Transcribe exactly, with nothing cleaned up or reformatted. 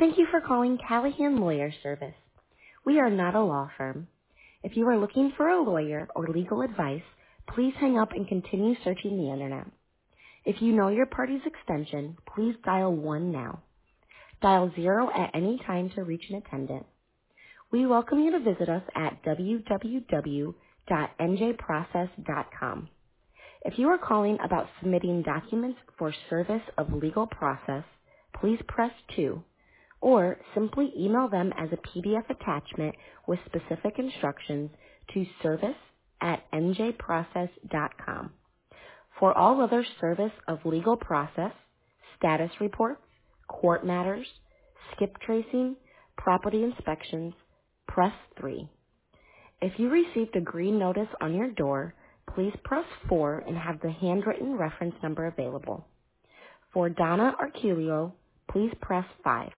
Thank you for calling Callahan Lawyer Service. We are not a law firm. If you are looking for a lawyer or legal advice, please hang up and continue searching the internet. If you know your party's extension, please dial one now. Dial zero at any time to reach an attendant. We welcome you to visit us at w w w dot n j process dot com. If you are calling about submitting documents for service of legal process, please press two, or simply email them as a P D F attachment with specific instructions to service at n j process dot com. For all other service of legal process, status reports, court matters, skip tracing, property inspections, press three. If you received a green notice on your door, please press four and have the handwritten reference number available. For Donna Arculio, please press five.